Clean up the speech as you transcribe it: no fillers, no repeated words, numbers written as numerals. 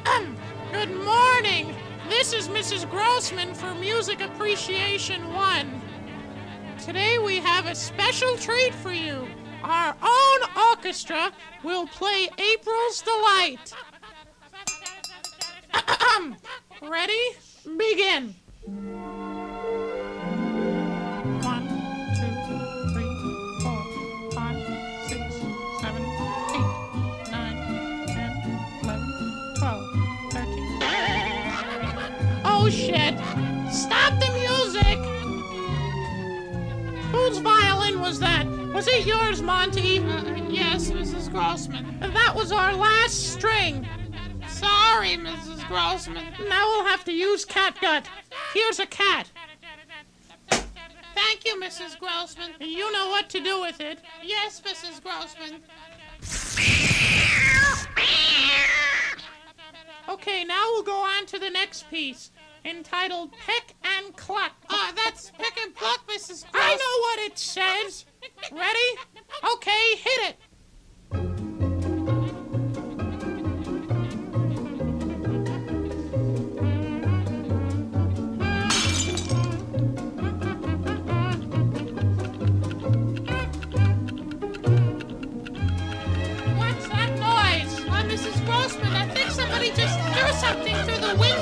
Good morning. This is Mrs. Grossman for Music Appreciation 1. Today we have a special treat for you. Our own orchestra will play April's Delight. Ready? Begin. 1, 2, 3, 4, 5, 6, 7, 8, 9, 10, 11, 12, 13. Oh shit! Stop the music! Whose violin was that? Was it yours, Monty? Yes, Mrs. Grossman. That was our last string. Sorry, Mrs. Grossman. Now we'll have to use catgut. Here's a cat. Thank you, Mrs. Grossman. You know what to do with it. Yes, Mrs. Grossman. Okay, now we'll go on to the next piece, entitled Peck and Cluck. That's Peck and Pluck, Mrs. Grossman. I know what it says. Ready? Okay, hit it. What's that noise? Mrs. Grossman, I think somebody just threw something through the window.